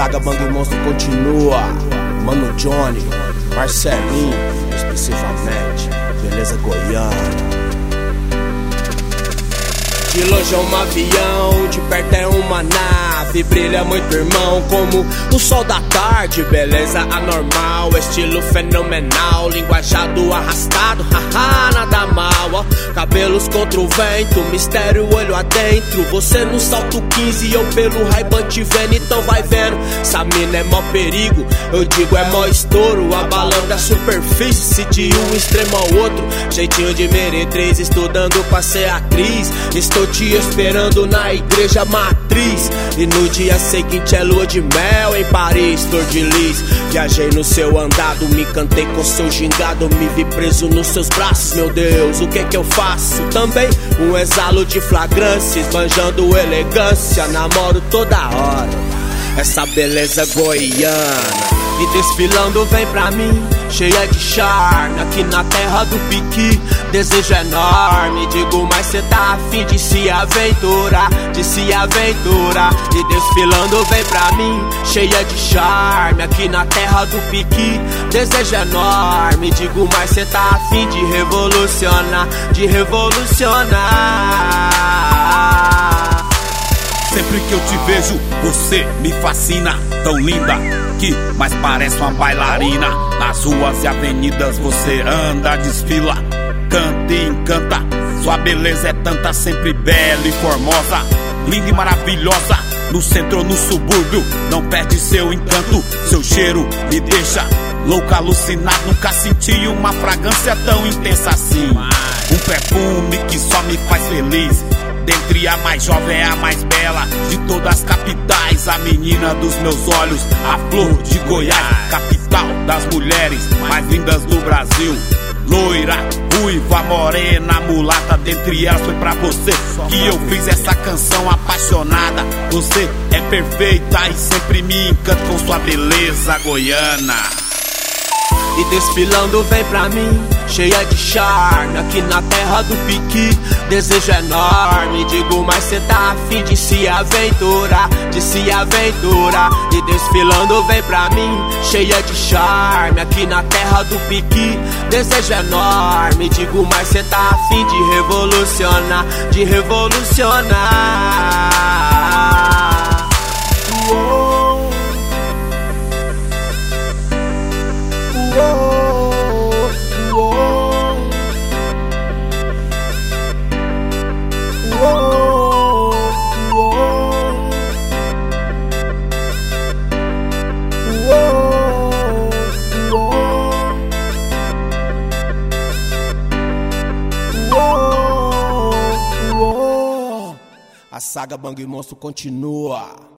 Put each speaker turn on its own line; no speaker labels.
saga Bang Monstro continua. Mano Johnny, Marcelinho, especificamente, beleza goiana. De longe é um avião, de perto é uma nave. Brilha muito, irmão, como o sol da tarde. Beleza anormal, estilo fenomenal. Linguajado arrastado, haha, nada mal, ó. Cabelos contra o vento, mistério, olho adentro. Você no salto 15 e eu pelo Ray-Ban te vendo. Então vai vendo, essa mina é mó perigo. Eu digo é mó estouro, abalando a superfície. Se de um extremo ao outro, jeitinho de meretriz. Estudando pra ser atriz. Estou te esperando na igreja matriz. E no dia seguinte é lua de mel em Paris, flor de lis. Viajei no seu andado, me encantei com seu gingado. Me vi preso nos seus braços, meu Deus, o que eu faço? Também um exalo de flagrância, esbanjando elegância. Namoro toda hora essa beleza goiana. E desfilando vem pra mim, cheia de charme. Aqui na terra do piqui, desejo enorme. Digo, mas cê tá afim de se aventurar, de se aventurar. E desfilando vem pra mim, cheia de charme. Aqui na terra do piqui, desejo enorme. Digo, mas cê tá afim de revolucionar, de revolucionar.
Sempre que eu te vejo, você me fascina. Tão linda que mais parece uma bailarina. Nas ruas e avenidas você anda, desfila, canta e encanta. Sua beleza é tanta, sempre bela e formosa, linda e maravilhosa. No centro ou no subúrbio, não perde seu encanto. Seu cheiro me deixa louca, alucinado. Nunca senti uma fragrância tão intensa assim. Um perfume que só me faz feliz. Dentre a mais jovem é a mais bela de todas as capitais, a menina dos meus olhos, a flor de Goiás, capital das mulheres mais lindas do Brasil. Loira, ruiva, morena, mulata, dentre elas foi pra você que eu fiz essa canção apaixonada. Você é perfeita e sempre me encanta com sua beleza goiana.
E desfilando vem pra mim, cheia de charme. Aqui na terra do piqui, desejo enorme. Digo, mas cê tá afim de se aventurar, de se aventurar. E desfilando vem pra mim, cheia de charme. Aqui na terra do piqui, desejo enorme. Digo, mas cê tá afim de revolucionar, de revolucionar. A saga Bang Monstro continua.